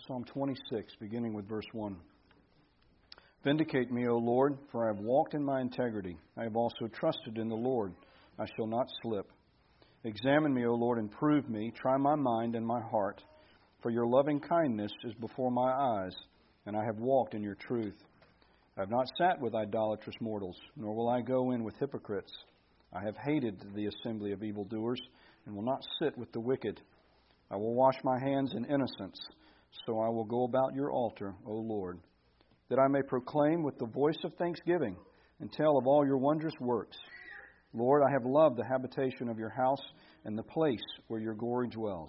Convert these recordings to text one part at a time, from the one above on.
Psalm 26, beginning with verse 1. Vindicate me, O Lord, for I have walked in my integrity. I have also trusted in the Lord. I shall not slip. Examine me, O Lord, and prove me. Try my mind and my heart. For your loving kindness is before my eyes, and I have walked in your truth. I have not sat with idolatrous mortals, nor will I go in with hypocrites. I have hated the assembly of evildoers, and will not sit with the wicked. I will wash my hands in innocence, so I will go about your altar, O Lord, that I may proclaim with the voice of thanksgiving and tell of all your wondrous works. Lord, I have loved the habitation of your house and the place where your glory dwells.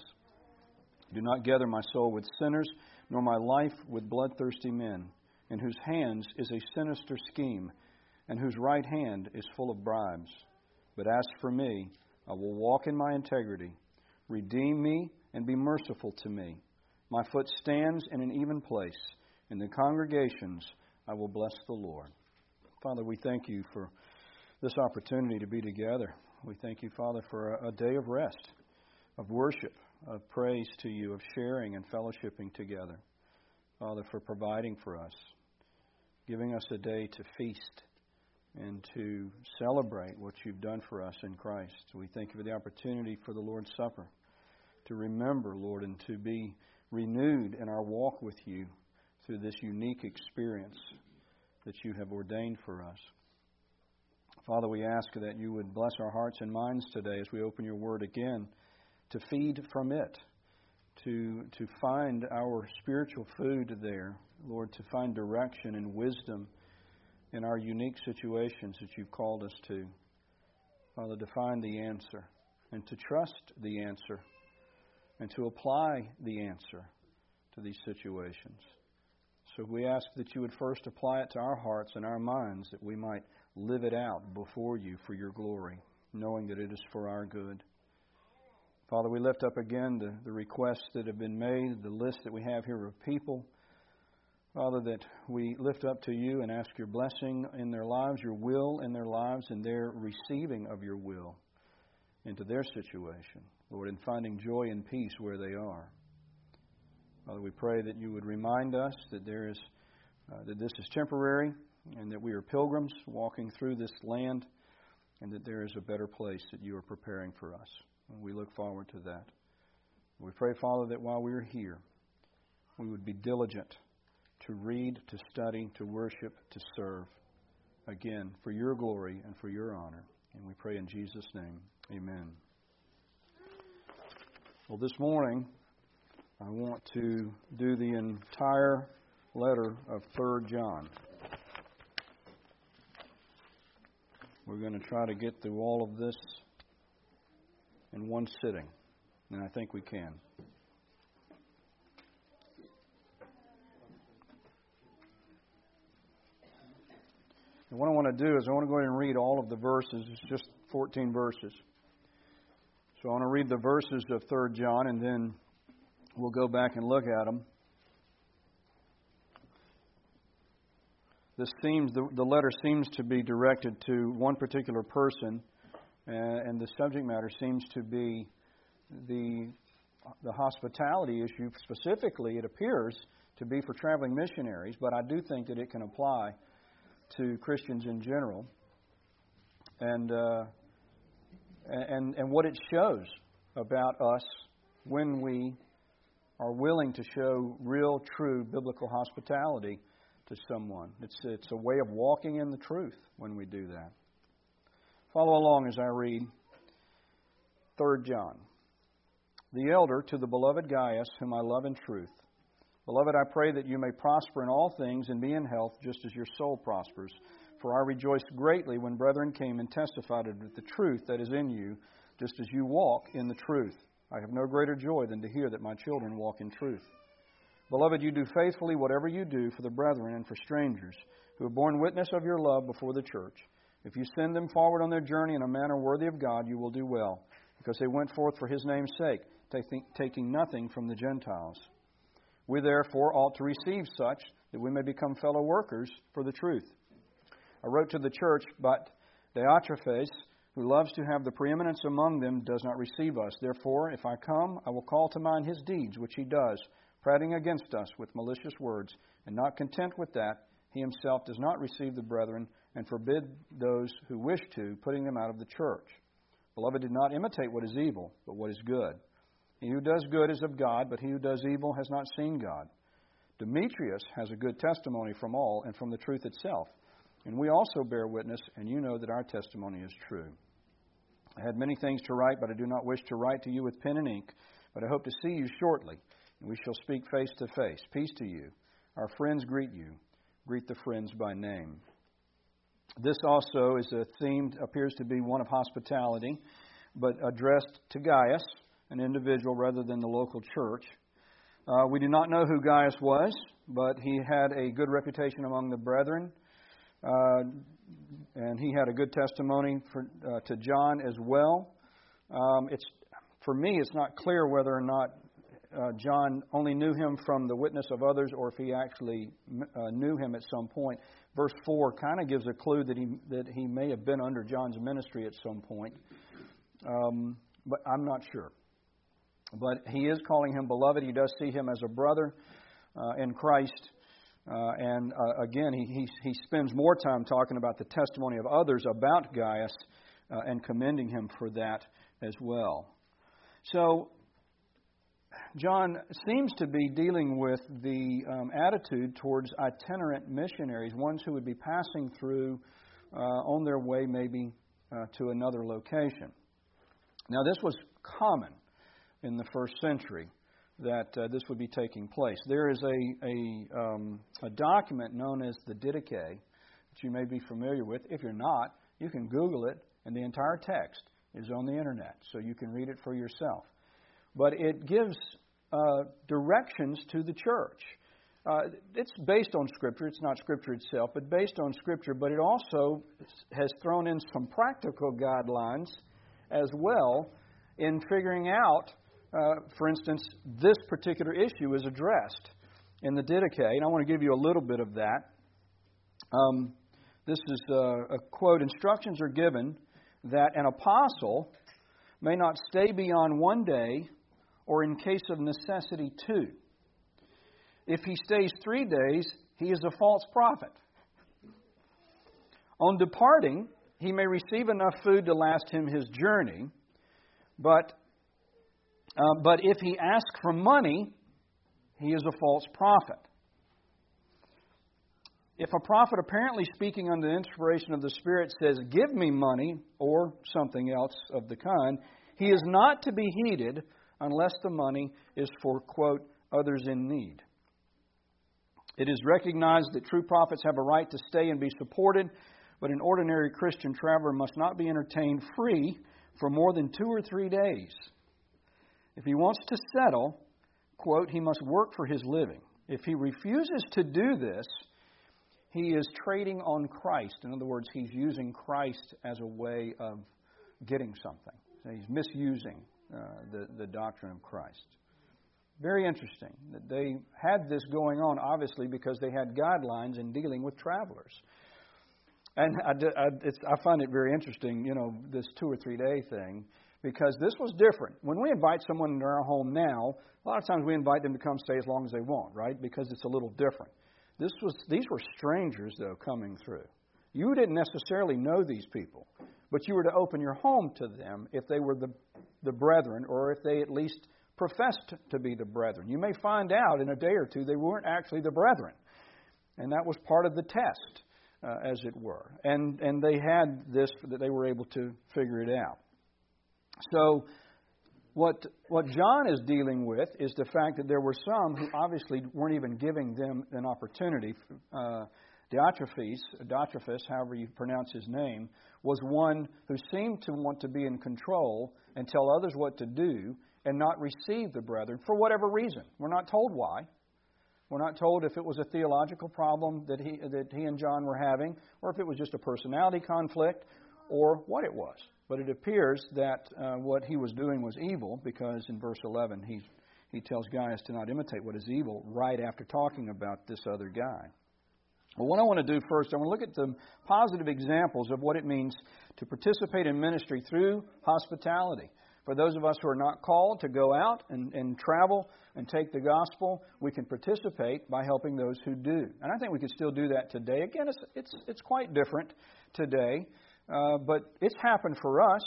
Do not gather my soul with sinners, nor my life with bloodthirsty men, in whose hands is a sinister scheme, and whose right hand is full of bribes. But as for me, I will walk in my integrity. Redeem me and be merciful to me. My foot stands in an even place. In the congregations I will bless the Lord. Father, we thank you for this opportunity to be together. We thank you, Father, for a day of rest, of worship, of praise to you, of sharing and fellowshipping together. Father, for providing for us, giving us a day to feast and to celebrate what you've done for us in Christ. We thank you for the opportunity for the Lord's Supper, to remember, Lord, and to be renewed in our walk with you through this unique experience that you have ordained for us. Father, we ask that you would bless our hearts and minds today as we open your word again, to feed from it, to find our spiritual food there, Lord, to find direction and wisdom in our unique situations that you've called us to. Father, to find the answer and to trust the answer and to apply the answer to these situations. So we ask that you would first apply it to our hearts and our minds, that we might live it out before you for your glory, knowing that it is for our good. Father, we lift up again the requests that have been made, the list that we have here of people. Father, that we lift up to you and ask your blessing in their lives, your will in their lives, and their receiving of your will into their situation, Lord, and finding joy and peace where they are. Father, we pray that you would remind us that that this is temporary and that we are pilgrims walking through this land and that there is a better place that you are preparing for us. And we look forward to that. We pray, Father, that while we are here, we would be diligent to read, to study, to worship, to serve, again, for your glory and for your honor. And we pray in Jesus' name, amen. Well, this morning, I want to do the entire letter of 3 John. We're going to try to get through all of this in one sitting, and I think we can. And what I want to do is I want to go ahead and read all of the verses. It's just 14 verses. So I want to read the verses of 3 John, and then we'll go back and look at them. The letter seems to be directed to one particular person, and the subject matter seems to be the hospitality issue. Specifically, it appears to be for traveling missionaries, but I do think that it can apply to Christians in general, and what it shows about us when we are willing to show real, true biblical hospitality to someone. It's a way of walking in the truth when we do that. Follow along as I read 3 John. The elder to the beloved Gaius, whom I love in truth. Beloved, I pray that you may prosper in all things and be in health just as your soul prospers. For I rejoiced greatly when brethren came and testified of the truth that is in you, just as you walk in the truth. I have no greater joy than to hear that my children walk in truth. Beloved, you do faithfully whatever you do for the brethren and for strangers, who have borne witness of your love before the church. If you send them forward on their journey in a manner worthy of God, you will do well, because they went forth for His name's sake, taking nothing from the Gentiles. We therefore ought to receive such, that we may become fellow workers for the truth. I wrote to the church, but Diotrephes, who loves to have the preeminence among them, does not receive us. Therefore, if I come, I will call to mind his deeds, which he does, prating against us with malicious words. And not content with that, he himself does not receive the brethren, and forbid those who wish to, putting them out of the church. Beloved, do not imitate what is evil, but what is good. He who does good is of God, but he who does evil has not seen God. Demetrius has a good testimony from all and from the truth itself. And we also bear witness, and you know that our testimony is true. I had many things to write, but I do not wish to write to you with pen and ink, but I hope to see you shortly, and we shall speak face to face. Peace to you. Our friends greet you. Greet the friends by name. This also is a theme, appears to be one of hospitality, but addressed to Gaius, an individual rather than the local church. We do not know who Gaius was, but he had a good reputation among the brethren, and he had a good testimony to John as well. For me, it's not clear whether or not John only knew him from the witness of others, or if he actually knew him at some point. Verse 4 kind of gives a clue that he may have been under John's ministry at some point, but I'm not sure. But he is calling him beloved. He does see him as a brother in Christ. And again, he spends more time talking about the testimony of others about Gaius and commending him for that as well. So, John seems to be dealing with the attitude towards itinerant missionaries, ones who would be passing through on their way maybe to another location. Now, this was common in the first century, that this would be taking place. There is a document known as the Didache that you may be familiar with. If you're not, you can Google it, and the entire text is on the Internet, so you can read it for yourself. But it gives directions to the church. It's based on Scripture. It's not Scripture itself, but based on Scripture. But it also has thrown in some practical guidelines as well in figuring out, for instance, this particular issue is addressed in the Didache, and I want to give you a little bit of that. This is a quote. Instructions are given that an apostle may not stay beyond 1 day, or in case of necessity 2. If he stays 3 days, he is a false prophet. On departing, he may receive enough food to last him his journey, but if he asks for money, he is a false prophet. If a prophet apparently speaking under the inspiration of the Spirit says, "Give me money," or something else of the kind, he is not to be heeded unless the money is for, quote, others in need. It is recognized that true prophets have a right to stay and be supported, but an ordinary Christian traveler must not be entertained free for more than 2 or 3 days. If he wants to settle, quote, he must work for his living. If he refuses to do this, he is trading on Christ. In other words, he's using Christ as a way of getting something. So he's misusing the doctrine of Christ. Very interesting that they had this going on, obviously, because they had guidelines in dealing with travelers. And I find it very interesting, this 2 or 3 day thing, because this was different. When we invite someone into our home now, a lot of times we invite them to come stay as long as they want, right? Because it's a little different. These were strangers, though, coming through. You didn't necessarily know these people, but you were to open your home to them if they were the brethren, or if they at least professed to be the brethren. You may find out in a day or two they weren't actually the brethren. And that was part of the test, as it were. And they had this, that they were able to figure it out. So what John is dealing with is the fact that there were some who obviously weren't even giving them an opportunity. Diotrephes, however you pronounce his name, was one who seemed to want to be in control and tell others what to do and not receive the brethren for whatever reason. We're not told why. We're not told if it was a theological problem that he and John were having, or if it was just a personality conflict, or what it was. But it appears that what he was doing was evil, because in verse 11 he tells Gaius to not imitate what is evil right after talking about this other guy. Well, what I want to do first, I want to look at the positive examples of what it means to participate in ministry through hospitality. For those of us who are not called to go out and travel and take the gospel, we can participate by helping those who do. And I think we can still do that today. Again, it's quite different today, but it's happened for us.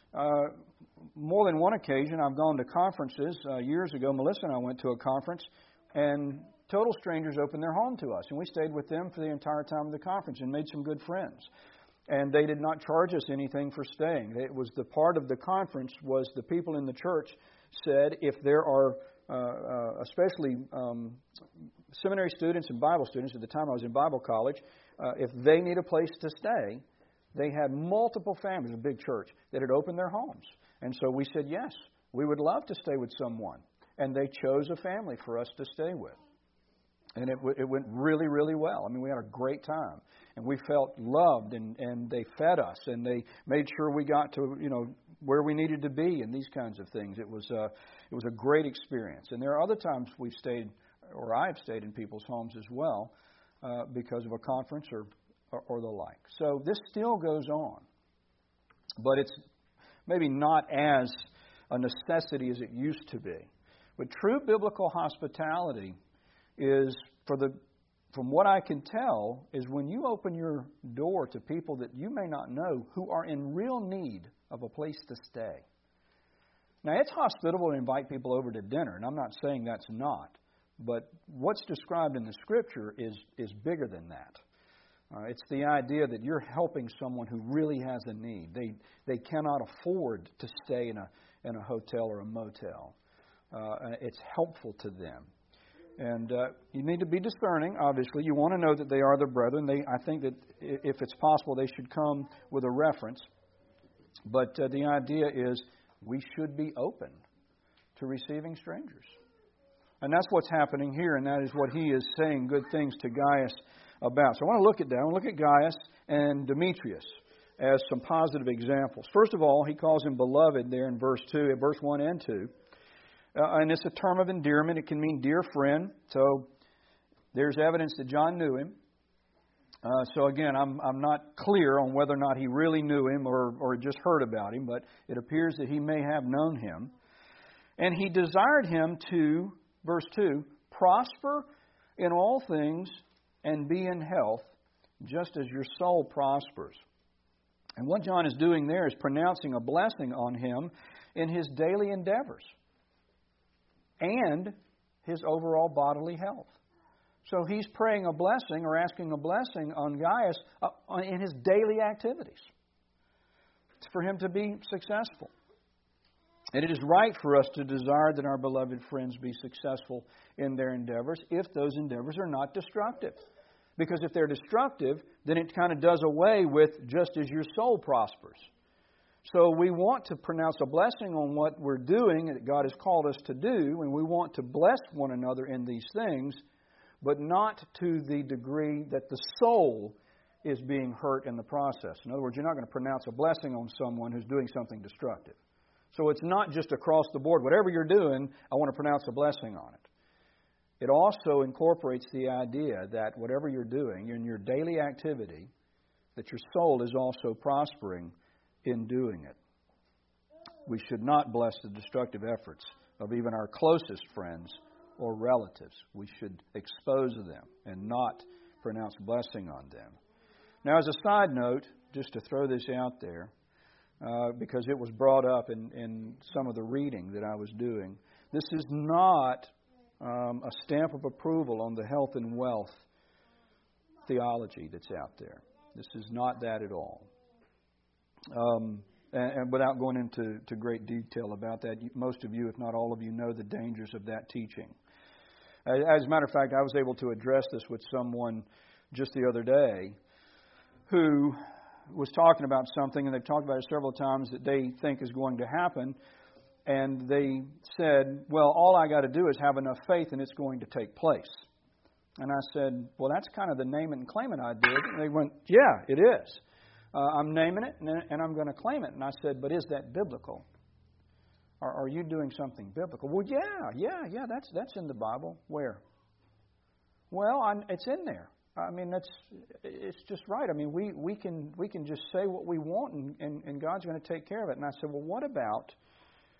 More than one occasion, I've gone to conferences. Years ago, Melissa and I went to a conference, and total strangers opened their home to us. And we stayed with them for the entire time of the conference and made some good friends. And they did not charge us anything for staying. It was the part of the conference was the people in the church said if there are, especially seminary students and Bible students, at the time I was in Bible college, if they need a place to stay, they had multiple families, a big church, that had opened their homes. And so we said, yes, we would love to stay with someone. And they chose a family for us to stay with. And it went really, really well. I mean, we had a great time. And we felt loved, and they fed us, and they made sure we got to, where we needed to be and these kinds of things. It was a great experience. And there are other times we've stayed, or I've stayed in people's homes as well, because of a conference or the like. So this still goes on. But it's maybe not as a necessity as it used to be. But true biblical hospitality is, from what I can tell, is when you open your door to people that you may not know who are in real need of a place to stay. Now, it's hospitable to invite people over to dinner, and I'm not saying that's not. But what's described in the Scripture is bigger than that. It's the idea that you're helping someone who really has a need. They cannot afford to stay in a hotel or a motel. It's helpful to them. And you need to be discerning, obviously. You want to know that they are the brethren. I think that if it's possible, they should come with a reference. But the idea is we should be open to receiving strangers. And that's what's happening here, and that is what he is saying good things to Gaius about. So I want to look at that. I want to look at Gaius and Demetrius as some positive examples. First of all, he calls him beloved there in verse 1 and 2. And it's a term of endearment. It can mean dear friend. So there's evidence that John knew him. So again, I'm not clear on whether or not he really knew him or just heard about him, but it appears that he may have known him. And he desired him to, verse 2, prosper in all things and be in health, just as your soul prospers. And what John is doing there is pronouncing a blessing on him in his daily endeavors and his overall bodily health. So he's praying a blessing or asking a blessing on Gaius in his daily activities. It's for him to be successful. And it is right for us to desire that our beloved friends be successful in their endeavors if those endeavors are not destructive. Because if they're destructive, then it kind of does away with just as your soul prospers. So we want to pronounce a blessing on what we're doing that God has called us to do, and we want to bless one another in these things, but not to the degree that the soul is being hurt in the process. In other words, you're not going to pronounce a blessing on someone who's doing something destructive. So it's not just across the board. Whatever you're doing, I want to pronounce a blessing on it. It also incorporates the idea that whatever you're doing in your daily activity, that your soul is also prospering in doing it. We should not bless the destructive efforts of even our closest friends or relatives. We should expose them and not pronounce blessing on them. Now, as a side note, just to throw this out there, because it was brought up in some of the reading that I was doing, this is not a stamp of approval on the health and wealth theology that's out there. This is not that at all. And without going into great detail about that, most of you, if not all of you, know the dangers of that teaching. As a matter of fact, I was able to address this with someone just the other day who was talking about something, and they've talked about it several times, that they think is going to happen. And they said, well, all I got to do is have enough faith and it's going to take place. And I said, well, that's kind of the name it and claim it idea. And they went, yeah, it is. I'm naming it and I'm going to claim it. And I said, but is that biblical? Are you doing something biblical? Well, yeah, that's in the Bible. Where? Well, it's in there. I mean, it's just right. I mean, we can just say what we want and God's going to take care of it. And I said, well, what about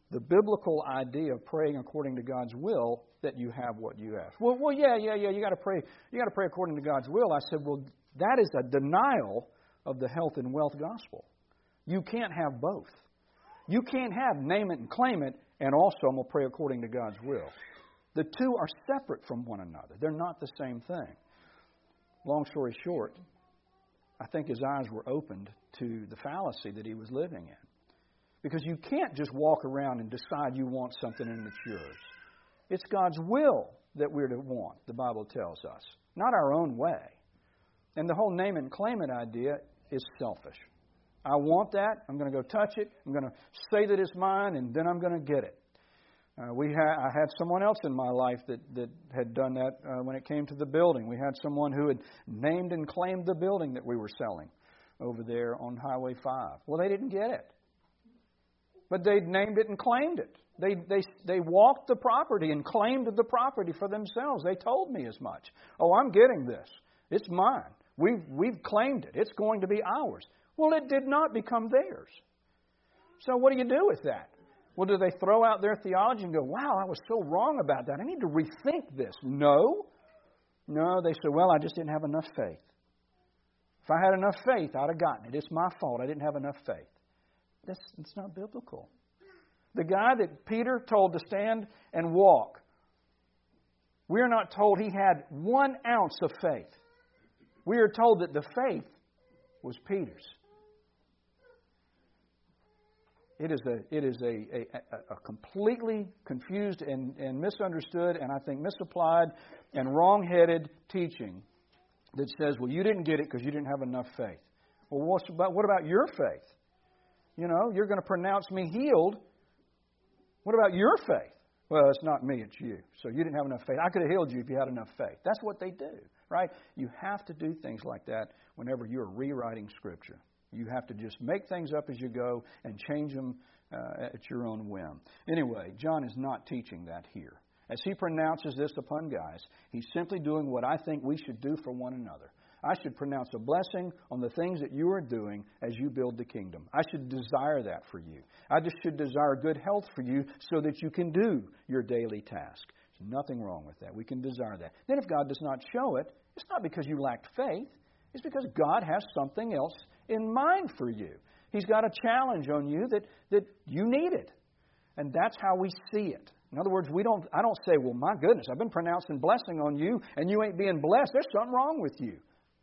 the biblical idea of praying according to God's will that you have what you ask. Well, yeah, you got to pray. You got to pray according to God's will. I said, well, that is a denial of the health and wealth gospel. You can't have both. You can't have name it and claim it, and also I'm going to pray according to God's will. The two are separate from one another. They're not the same thing. Long story short, I think his eyes were opened to the fallacy that he was living in. Because you can't just walk around and decide you want something and it's yours. It's God's will that we're to want, the Bible tells us, not our own way. And the whole name it and claim it idea is selfish. I want that. I'm going to go touch it. I'm going to say that it's mine, and then I'm going to get it. I had someone else in my life that had done that when it came to the building. We had someone who had named and claimed the building that we were selling over there on Highway 5. Well, they didn't get it. But they named it and claimed it. They walked the property and claimed the property for themselves. They told me as much. Oh, I'm getting this. It's mine. We've claimed it. It's going to be ours. Well, it did not become theirs. So what do you do with that? Well, do they throw out their theology and go, wow, I was so wrong about that. I need to rethink this. No, they say, well, I just didn't have enough faith. If I had enough faith, I'd have gotten it. It's my fault. I didn't have enough faith. It's not biblical. The guy that Peter told to stand and walk, we're not told he had 1 ounce of faith. We are told that the faith was Peter's. It is a completely confused and misunderstood and I think misapplied and wrong-headed teaching that says, well, you didn't get it because you didn't have enough faith. Well, what about your faith? You know, you're going to pronounce me healed. What about your faith? Well, it's not me, it's you. So you didn't have enough faith. I could have healed you if you had enough faith. That's what they do, right? You have to do things like that whenever you're rewriting Scripture. You have to just make things up as you go and change them at your own whim. Anyway, John is not teaching that here. As he pronounces this upon guys, he's simply doing what I think we should do for one another. I should pronounce a blessing on the things that you are doing as you build the kingdom. I should desire that for you. I just should desire good health for you so that you can do your daily task. There's nothing wrong with that. We can desire that. Then if God does not show it, it's not because you lacked faith. It's because God has something else in mind for you. He's got a challenge on you that you needed. And that's how we see it. In other words, I don't say, well, my goodness, I've been pronouncing blessing on you and you ain't being blessed. There's something wrong with you.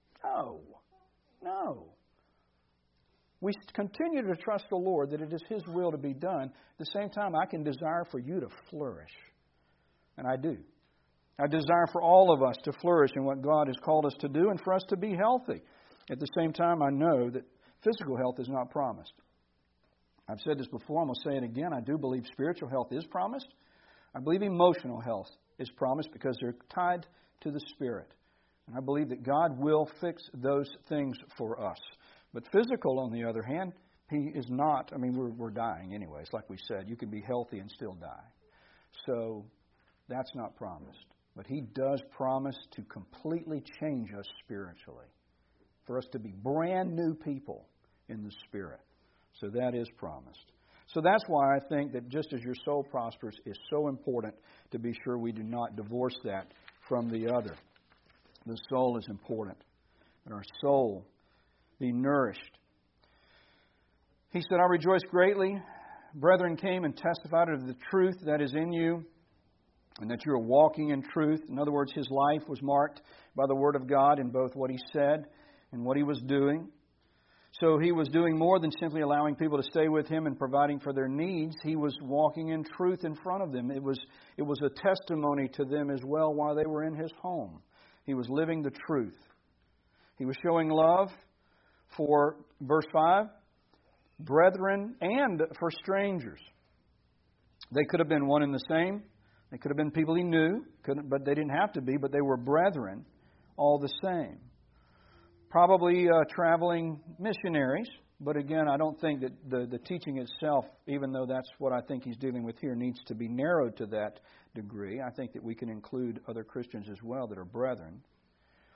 No. We continue to trust the Lord that it is His will to be done. At the same time, I can desire for you to flourish. And I do. I desire for all of us to flourish in what God has called us to do and for us to be healthy. At the same time, I know that physical health is not promised. I've said this before, I'm going to say it again. I do believe spiritual health is promised. I believe emotional health is promised because they're tied to the Spirit. And I believe that God will fix those things for us. But physical, on the other hand, He is not. I mean, we're dying anyways. Like we said, you can be healthy and still die. So that's not promised. But He does promise to completely change us spiritually. For us to be brand new people in the Spirit. So that is promised. So that's why I think that just as your soul prospers is so important to be sure we do not divorce that from the other. The soul is important. And our soul be nourished. He said, I rejoice greatly. Brethren came and testified of the truth that is in you, and that you are walking in truth. In other words, his life was marked by the Word of God in both what he said and what he was doing. So he was doing more than simply allowing people to stay with him and providing for their needs. He was walking in truth in front of them. It was a testimony to them as well while they were in his home. He was living the truth. He was showing love for, verse 5, brethren and for strangers. They could have been one and the same. They could have been people he knew, but they didn't have to be, but they were brethren all the same. Probably traveling missionaries, but again, I don't think that the teaching itself, even though that's what I think he's dealing with here, needs to be narrowed to that degree. I think that we can include other Christians as well that are brethren.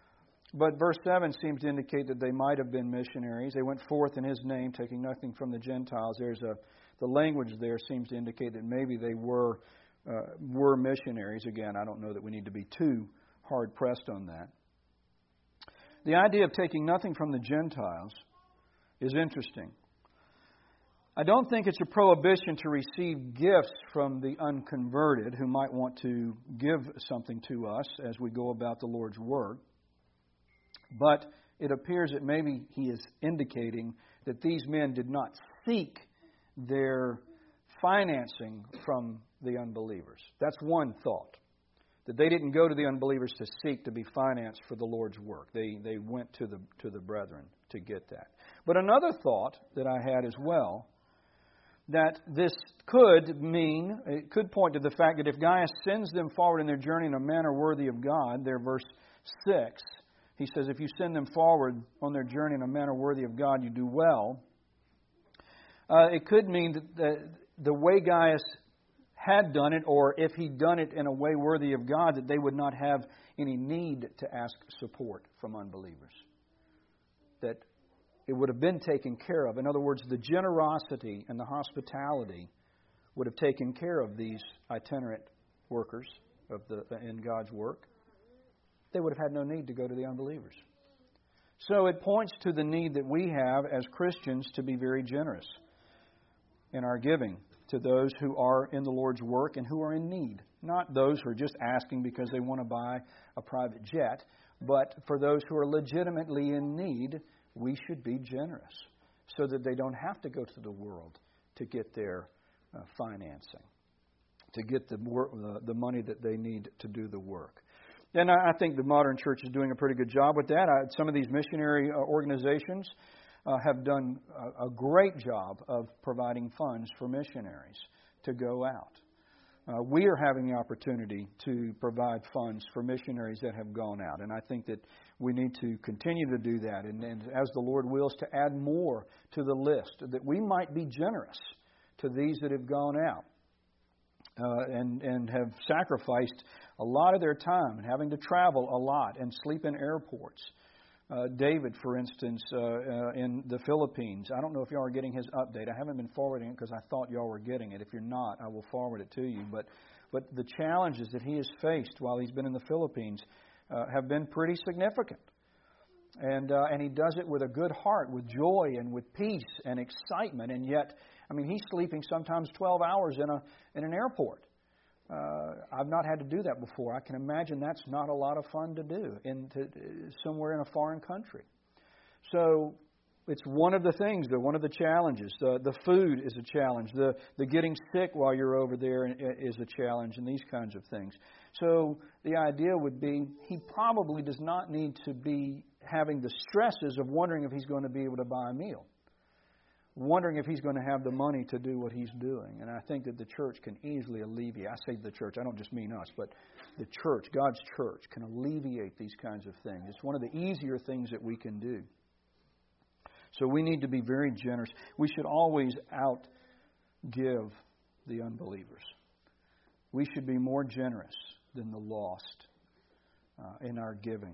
But verse 7 seems to indicate that they might have been missionaries. They went forth in His name, taking nothing from the Gentiles. The language there seems to indicate that maybe they were missionaries. Again, I don't know that we need to be too hard-pressed on that. The idea of taking nothing from the Gentiles is interesting. I don't think it's a prohibition to receive gifts from the unconverted who might want to give something to us as we go about the Lord's work. But it appears that maybe he is indicating that these men did not seek their financing from the unbelievers. That's one thought. That they didn't go to the unbelievers to seek to be financed for the Lord's work. They went to the brethren to get that. But another thought that I had as well, that this could mean, it could point to the fact that if Gaius sends them forward in their journey in a manner worthy of God, there verse 6, he says, if you send them forward on their journey in a manner worthy of God, you do well. It could mean that the way Gaius had done it, or if he'd done it in a way worthy of God, that they would not have any need to ask support from unbelievers. That it would have been taken care of. In other words, the generosity and the hospitality would have taken care of these itinerant workers in God's work. They would have had no need to go to the unbelievers. So it points to the need that we have as Christians to be very generous in our giving to those who are in the Lord's work and who are in need. Not those who are just asking because they want to buy a private jet, but for those who are legitimately in need, we should be generous so that they don't have to go to the world to get their financing, to get the money that they need to do the work. And I think the modern church is doing a pretty good job with that. Some of these missionary organizations have done a great job of providing funds for missionaries to go out. We are having the opportunity to provide funds for missionaries that have gone out. And I think that we need to continue to do that. And as the Lord wills, to add more to the list, that we might be generous to these that have gone out and have sacrificed a lot of their time and having to travel a lot and sleep in airports. David, for instance, in the Philippines. I don't know if y'all are getting his update. I haven't been forwarding it because I thought y'all were getting it. If you're not, I will forward it to you. But the challenges that he has faced while he's been in the Philippines have been pretty significant. And he does it with a good heart, with joy and with peace and excitement. And yet, I mean, he's sleeping sometimes 12 hours in an airport. I've not had to do that before. I can imagine that's not a lot of fun to do somewhere in a foreign country. So it's one of the things, one of the challenges. The food is a challenge. The getting sick while you're over there is a challenge, and these kinds of things. So the idea would be he probably does not need to be having the stresses of wondering if he's going to be able to buy a meal, wondering if he's going to have the money to do what he's doing. And I think that the church can easily alleviate. I say the church, I don't just mean us, but the church, God's church, can alleviate these kinds of things. It's one of the easier things that we can do. So we need to be very generous. We should always outgive the unbelievers. We should be more generous than the lost in our giving.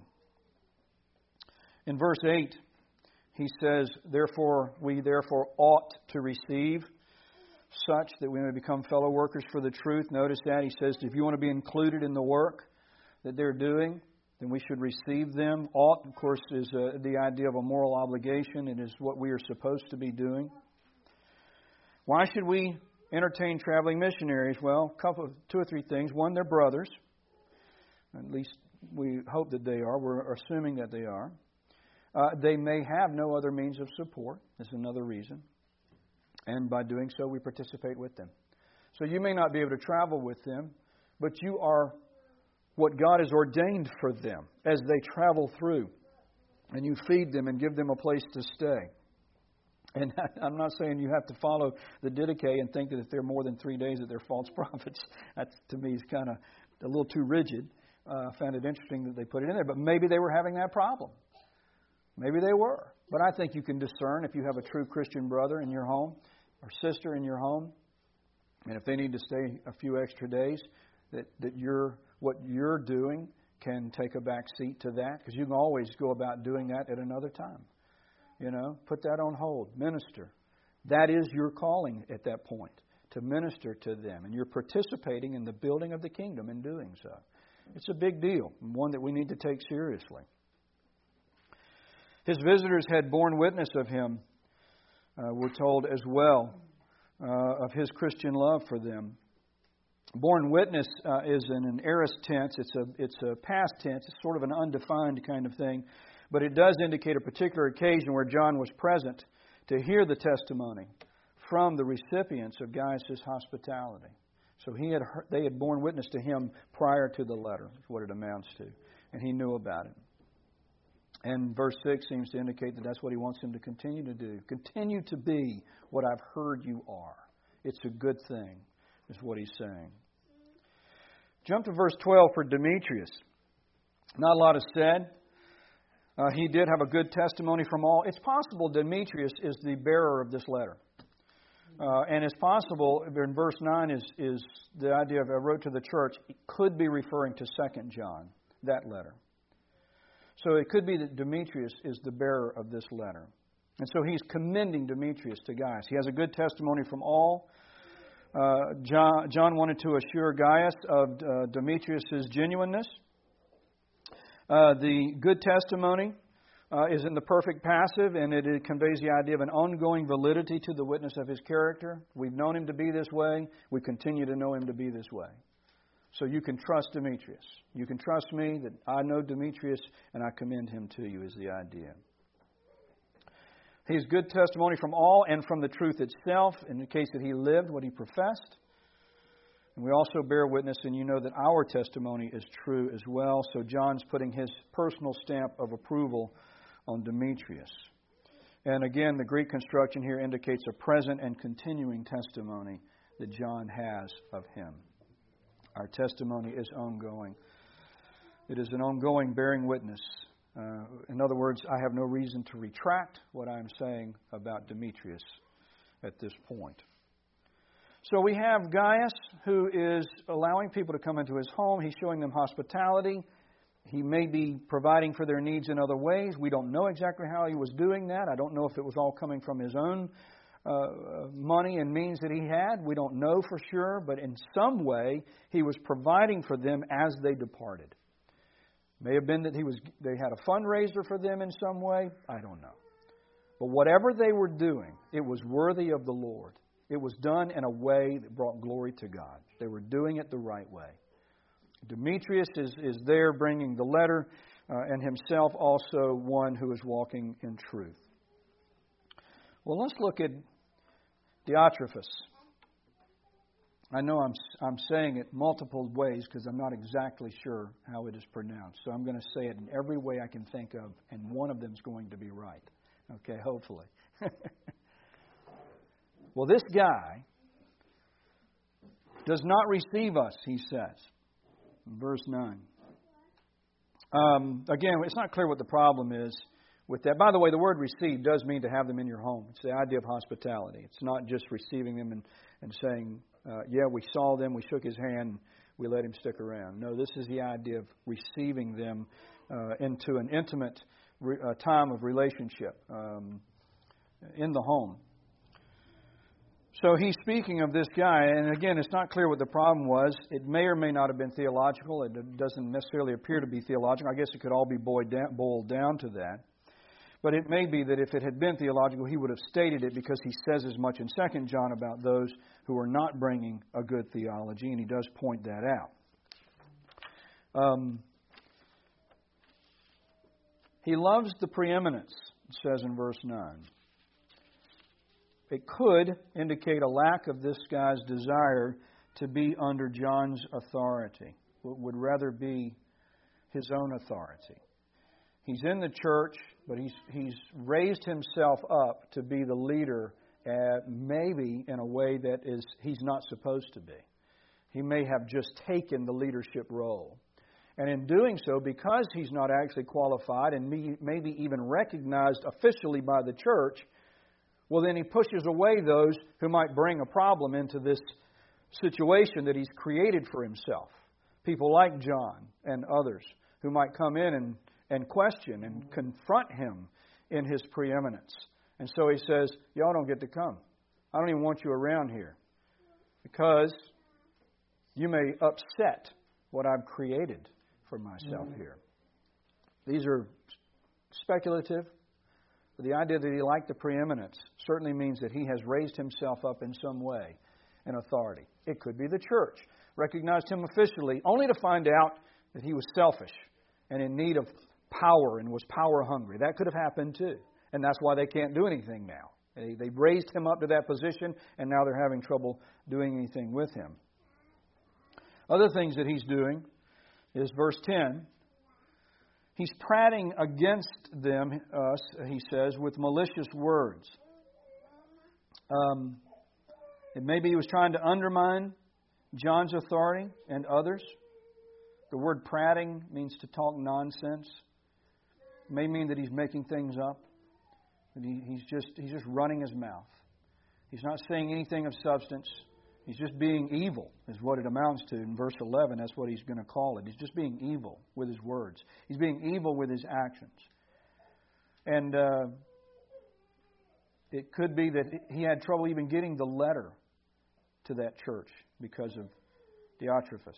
In verse 8, he says, we therefore ought to receive such that we may become fellow workers for the truth. Notice that he says, if you want to be included in the work that they're doing, then we should receive them. Ought, of course, is the idea of a moral obligation. It is what we are supposed to be doing. Why should we entertain traveling missionaries? Well, two or three things. One, they're brothers. At least we hope that they are. We're assuming that they are. They may have no other means of support. That's another reason. And by doing so, we participate with them. So you may not be able to travel with them, but you are what God has ordained for them as they travel through. And you feed them and give them a place to stay. And I'm not saying you have to follow the Didache and think that if they're more than 3 days that they're false prophets. That, to me, is kind of a little too rigid. I found it interesting that they put it in there. But maybe they were having that problem. Maybe they were. But I think you can discern if you have a true Christian brother in your home or sister in your home, and if they need to stay a few extra days, that what you're doing can take a back seat to that, because you can always go about doing that at another time. Put that on hold. Minister. That is your calling at that point, to minister to them. And you're participating in the building of the kingdom in doing so. It's a big deal, one that we need to take seriously. His visitors had borne witness of him, we're told as well, of his Christian love for them. Born witness is in an aorist tense. It's a past tense. It's sort of an undefined kind of thing. But it does indicate a particular occasion where John was present to hear the testimony from the recipients of Gaius' hospitality. So they had borne witness to him prior to the letter, is what it amounts to. And he knew about it. And verse 6 seems to indicate that that's what he wants him to continue to do. Continue to be what I've heard you are. It's a good thing, is what he's saying. Jump to verse 12 for Demetrius. Not a lot is said. He did have a good testimony from all. It's possible Demetrius is the bearer of this letter. And it's possible, in verse 9 is the idea of I wrote to the church. It could be referring to 2 John, that letter. So it could be that Demetrius is the bearer of this letter. And so he's commending Demetrius to Gaius. He has a good testimony from all. John wanted to assure Gaius of Demetrius' genuineness. The good testimony is in the perfect passive, and it conveys the idea of an ongoing validity to the witness of his character. We've known him to be this way. We continue to know him to be this way. So you can trust Demetrius. You can trust me that I know Demetrius and I commend him to you, is the idea. He has good testimony from all and from the truth itself, in the case that he lived what he professed. And we also bear witness, and you know that our testimony is true as well. So John's putting his personal stamp of approval on Demetrius. And again, the Greek construction here indicates a present and continuing testimony that John has of him. Our testimony is ongoing. It is an ongoing bearing witness. In other words, I have no reason to retract what I'm saying about Demetrius at this point. So we have Gaius, who is allowing people to come into his home. He's showing them hospitality. He may be providing for their needs in other ways. We don't know exactly how he was doing that. I don't know if it was all coming from his own money and means that he had. We don't know for sure, but in some way he was providing for them as they departed. May have been that they had a fundraiser for them in some way. I don't know. But whatever they were doing, it was worthy of the Lord. It was done in a way that brought glory to God. They were doing it the right way. Demetrius is there bringing the letter, and himself also one who is walking in truth. Well, let's look at Diotrephes. I know I'm saying it multiple ways because I'm not exactly sure how it is pronounced. So I'm going to say it in every way I can think of, and one of them is going to be right. Okay, hopefully. Well, this guy does not receive us, he says, in verse 9. Again, it's not clear what the problem is with that. By the way, the word receive does mean to have them in your home. It's the idea of hospitality. It's not just receiving them and saying, yeah, we saw them, we shook his hand, we let him stick around. No, this is the idea of receiving them into an intimate time of relationship in the home. So he's speaking of this guy, and again, it's not clear what the problem was. It may or may not have been theological. It doesn't necessarily appear to be theological. I guess it could all be boiled down to that. But it may be that if it had been theological, he would have stated it, because he says as much in 2 John about those who are not bringing a good theology, and he does point that out. He loves the preeminence, it says in verse 9. It could indicate a lack of this guy's desire to be under John's authority. It would rather be his own authority. He's in the church, but he's raised himself up to be the leader, maybe in a way that he's not supposed to be. He may have just taken the leadership role. And in doing so, because he's not actually qualified and maybe even recognized officially by the church, well, then he pushes away those who might bring a problem into this situation that he's created for himself. People like John and others who might come in and question and confront him in his preeminence. And so he says, y'all don't get to come. I don't even want you around here because you may upset what I've created for myself here. These are speculative. But the idea that he liked the preeminence certainly means that he has raised himself up in some way in authority. It could be the church recognized him officially only to find out that he was selfish and in need of power and was power hungry. That could have happened too. And that's why they can't do anything now. They raised him up to that position, and now they're having trouble doing anything with him. Other things that he's doing is verse 10. He's prating against them, us, he says, with malicious words. And maybe he was trying to undermine John's authority and others. The word prating means to talk nonsense. It may mean that he's making things up. That he's just running his mouth. He's not saying anything of substance. He's just being evil, is what it amounts to. In verse 11, that's what he's going to call it. He's just being evil with his words. He's being evil with his actions. And it could be that he had trouble even getting the letter to that church because of Diotrephes.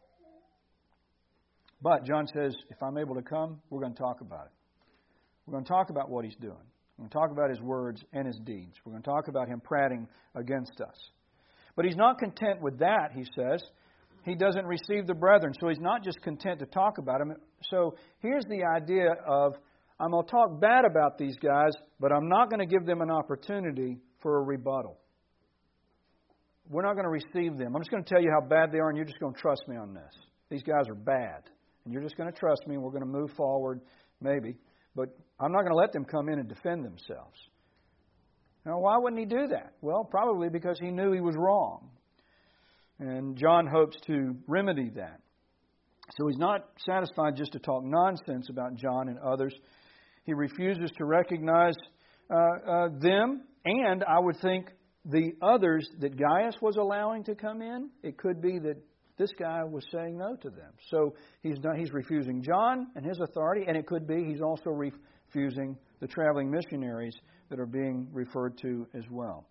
But John says, if I'm able to come, we're going to talk about it. We're going to talk about what he's doing. We're going to talk about his words and his deeds. We're going to talk about him prating against us. But he's not content with that, he says. He doesn't receive the brethren, so he's not just content to talk about them. So here's the idea of, I'm going to talk bad about these guys, but I'm not going to give them an opportunity for a rebuttal. We're not going to receive them. I'm just going to tell you how bad they are, and you're just going to trust me on this. These guys are bad, and you're just going to trust me, and we're going to move forward, maybe. But I'm not going to let them come in and defend themselves. Now, why wouldn't he do that? Well, probably because he knew he was wrong. And John hopes to remedy that. So he's not satisfied just to talk nonsense about John and others. He refuses to recognize them, and I would think the others that Gaius was allowing to come in. It could be that this guy was saying no to them. So he's refusing John and his authority, and it could be he's also refusing the traveling missionaries that are being referred to as well.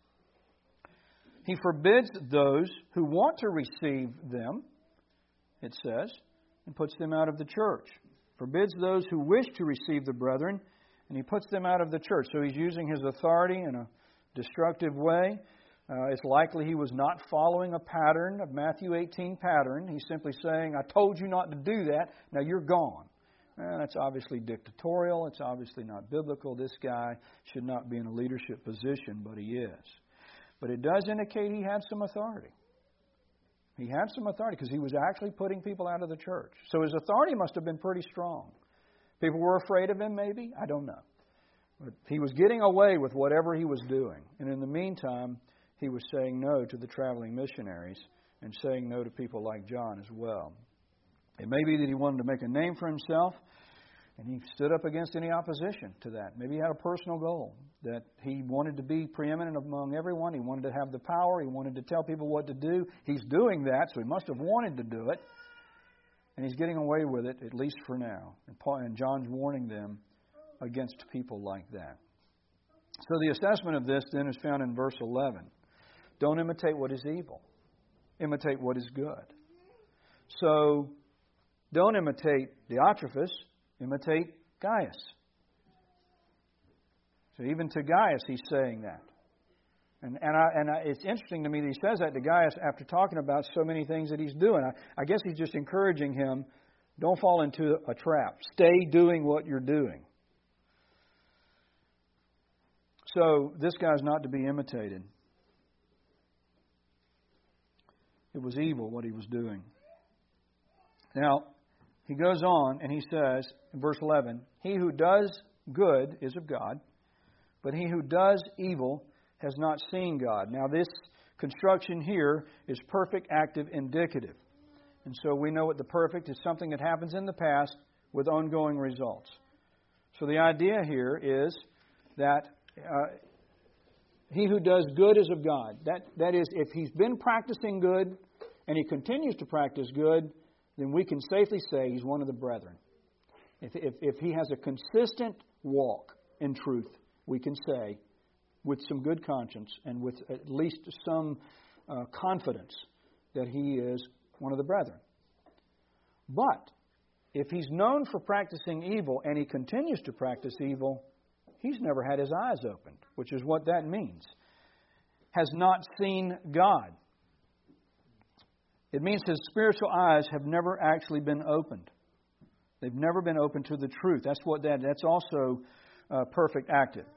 He forbids those who want to receive them, it says, and puts them out of the church. Forbids those who wish to receive the brethren, and he puts them out of the church. So he's using his authority in a destructive way. It's likely he was not following a pattern, of Matthew 18 pattern. He's simply saying, I told you not to do that, now you're gone. That's obviously dictatorial. It's obviously not biblical. This guy should not be in a leadership position, but he is. But it does indicate he had some authority. He had some authority because he was actually putting people out of the church. So his authority must have been pretty strong. People were afraid of him, maybe? I don't know. But he was getting away with whatever he was doing. And in the meantime, he was saying no to the traveling missionaries and saying no to people like John as well. It may be that he wanted to make a name for himself, and he stood up against any opposition to that. Maybe he had a personal goal, that he wanted to be preeminent among everyone. He wanted to have the power. He wanted to tell people what to do. He's doing that, so he must have wanted to do it. And he's getting away with it, at least for now. And John's warning them against people like that. So the assessment of this then is found in verse 11. Don't imitate what is evil. Imitate what is good. So don't imitate Diotrephes. Imitate Gaius. So even to Gaius he's saying that. And it's interesting to me that he says that to Gaius after talking about so many things that he's doing. I guess he's just encouraging him, don't fall into a trap. Stay doing what you're doing. So this guy's not to be imitated. It was evil what he was doing. Now, he goes on and he says in verse 11, he who does good is of God, but he who does evil has not seen God. Now this construction here is perfect, active, indicative. And so we know what the perfect is, something that happens in the past with ongoing results. So the idea here is that he who does good is of God. That is, if he's been practicing good and he continues to practice good, then we can safely say he's one of the brethren. If he has a consistent walk in truth, we can say with some good conscience and with at least some confidence that he is one of the brethren. But if he's known for practicing evil and he continues to practice evil, he's never had his eyes opened, which is what that means. Has not seen God. It means his spiritual eyes have never actually been opened. They've never been opened to the truth. That's also perfect active.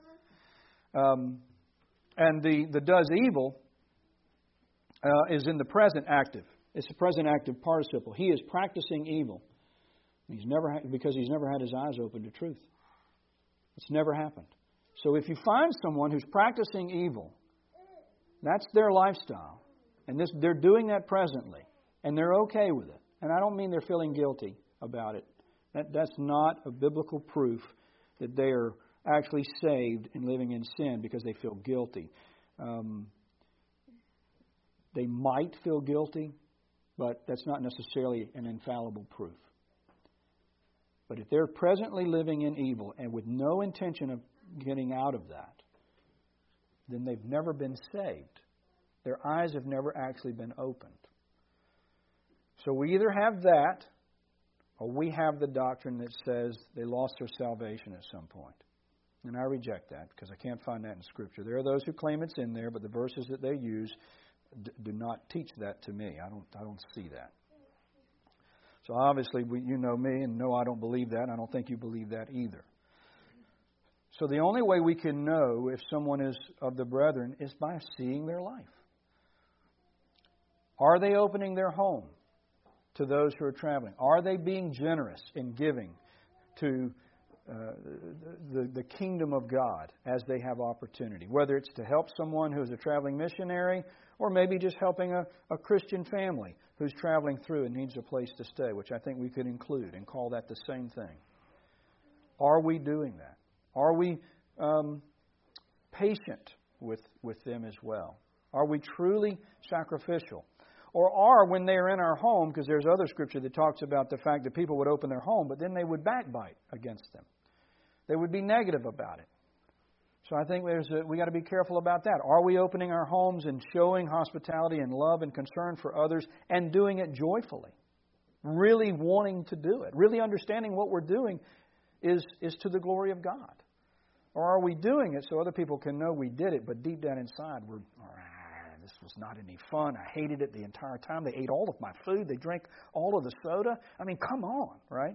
And the does evil is in the present active. It's a present active participle. He is practicing evil. Because he's never had his eyes open to truth. It's never happened. So if you find someone who's practicing evil, that's their lifestyle. And they're doing that presently. And they're okay with it. And I don't mean they're feeling guilty about it. That's not a biblical proof that they are actually saved and living in sin because they feel guilty. They might feel guilty, but that's not necessarily an infallible proof. But if they're presently living in evil and with no intention of getting out of that, then they've never been saved. Their eyes have never actually been opened. So we either have that, or we have the doctrine that says they lost their salvation at some point. And I reject that because I can't find that in Scripture. There are those who claim it's in there, but the verses that they use do not teach that to me. I don't see that. So obviously, you know me, and no, I don't believe that. I don't think you believe that either. So the only way we can know if someone is of the brethren is by seeing their life. Are they opening their home to those who are traveling? Are they being generous in giving to the kingdom of God as they have opportunity? Whether it's to help someone who's a traveling missionary or maybe just helping a Christian family who's traveling through and needs a place to stay, which I think we could include and call that the same thing. Are we doing that? Are we patient with them as well? Are we truly sacrificial? Or are, when they are in our home, because there's other Scripture that talks about the fact that people would open their home, but then they would backbite against them. They would be negative about it. So I think we got to be careful about that. Are we opening our homes and showing hospitality and love and concern for others and doing it joyfully? Really wanting to do it. Really understanding what we're doing is to the glory of God. Or are we doing it so other people can know we did it, but deep down inside this was not any fun. I hated it the entire time. They ate all of my food. They drank all of the soda. I mean, come on, right?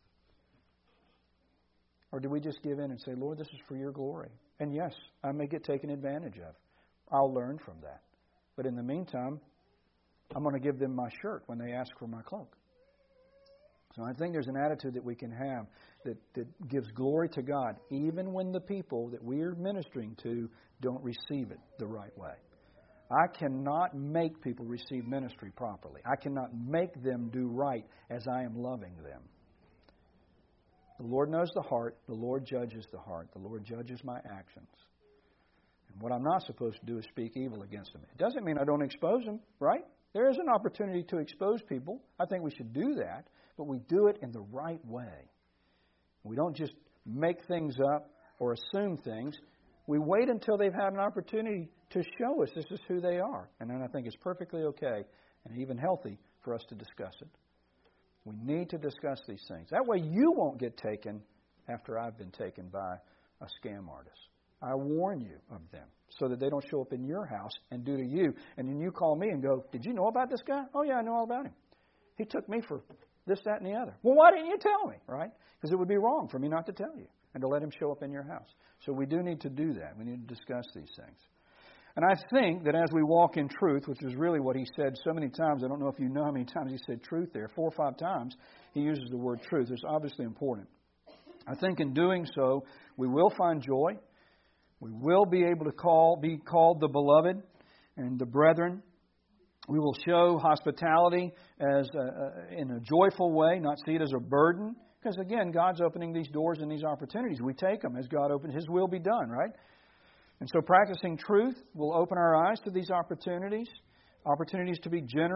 Or do we just give in and say, Lord, this is for your glory? And yes, I may get taken advantage of. I'll learn from that. But in the meantime, I'm going to give them my shirt when they ask for my cloak. So I think there's an attitude that we can have that gives glory to God, even when the people that we are ministering to don't receive it the right way. I cannot make people receive ministry properly. I cannot make them do right as I am loving them. The Lord knows the heart. The Lord judges the heart. The Lord judges my actions. And what I'm not supposed to do is speak evil against them. It doesn't mean I don't expose them, right? There is an opportunity to expose people. I think we should do that, but we do it in the right way. We don't just make things up or assume things. We wait until they've had an opportunity to show us this is who they are. And then I think it's perfectly okay and even healthy for us to discuss it. We need to discuss these things. That way you won't get taken after I've been taken by a scam artist. I warn you of them so that they don't show up in your house and do to you. And then you call me and go, did you know about this guy? Oh, yeah, I know all about him. He took me for this, that, and the other. Well, why didn't you tell me, right? Because it would be wrong for me not to tell you and to let him show up in your house. So we do need to do that. We need to discuss these things. And I think that as we walk in truth, which is really what he said so many times, I don't know if you know how many times he said truth there, 4 or 5 times he uses the word truth. It's obviously important. I think in doing so, we will find joy. We will be able to be called the beloved and the brethren. We will show hospitality as in a joyful way, not see it as a burden. Because again, God's opening these doors and these opportunities. We take them as God opens. His will be done, right? And so practicing truth will open our eyes to these opportunities to be generous,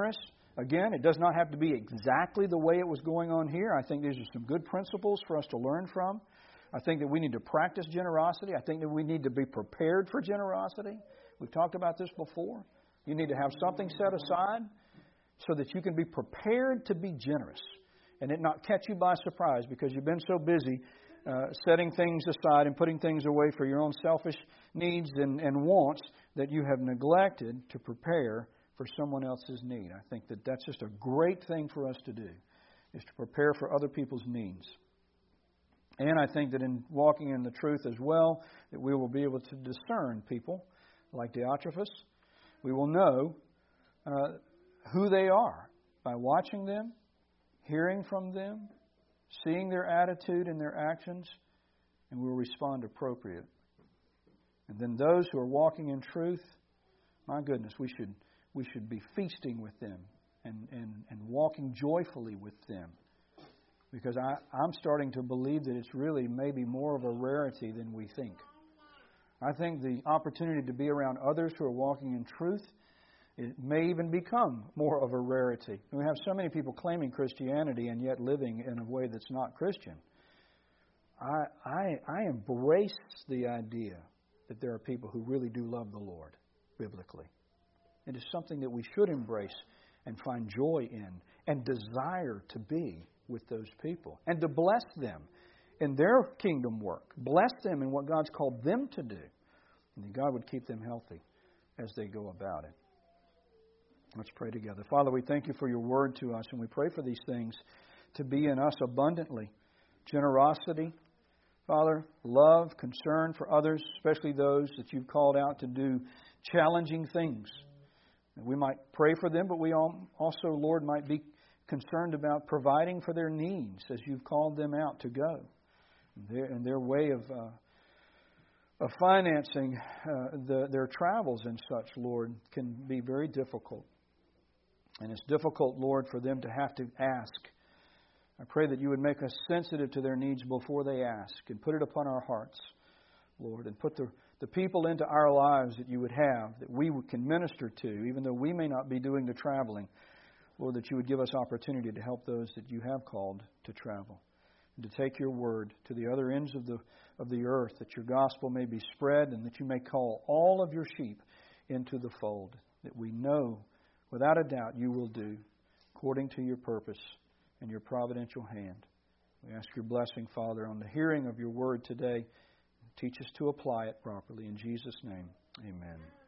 Again, it does not have to be exactly the way it was going on here. I think these are some good principles for us to learn from. I think that we need to practice generosity. I think that we need to be prepared for generosity. We've talked about this before. You need to have something set aside so that you can be prepared to be generous and it not catch you by surprise because you've been so busy setting things aside and putting things away for your own selfish needs and wants that you have neglected to prepare for someone else's need. I think that that's just a great thing for us to do, is to prepare for other people's needs. And I think that in walking in the truth as well, that we will be able to discern people like Diotrephes. We will know who they are by watching them, hearing from them, seeing their attitude and their actions, and we will respond appropriately. And then those who are walking in truth, my goodness, we should be feasting with them and walking joyfully with them. Because I'm starting to believe that it's really maybe more of a rarity than we think. I think the opportunity to be around others who are walking in truth, it may even become more of a rarity. We have so many people claiming Christianity and yet living in a way that's not Christian. I embrace the idea that there are people who really do love the Lord biblically. It is something that we should embrace and find joy in and desire to be with those people and to bless them in their kingdom work. Bless them in what God's called them to do. And that God would keep them healthy as they go about it. Let's pray together. Father, we thank you for your word to us, and we pray for these things to be in us abundantly. Generosity, Father, love, concern for others, especially those that you've called out to do challenging things. And we might pray for them, but we also, Lord, might be concerned about providing for their needs as you've called them out to go. And their way of financing their travels and such, Lord, can be very difficult. And it's difficult, Lord, for them to have to ask. I pray that you would make us sensitive to their needs before they ask and put it upon our hearts, Lord, and put the people into our lives that you would have, that we can minister to, even though we may not be doing the traveling. Lord, that you would give us opportunity to help those that you have called to travel and to take your word to the other ends of the earth, that your gospel may be spread and that you may call all of your sheep into the fold, that we know without a doubt you will do according to your purpose and your providential hand. We ask your blessing, Father, on the hearing of your word today. Teach us to apply it properly. In Jesus' name, amen.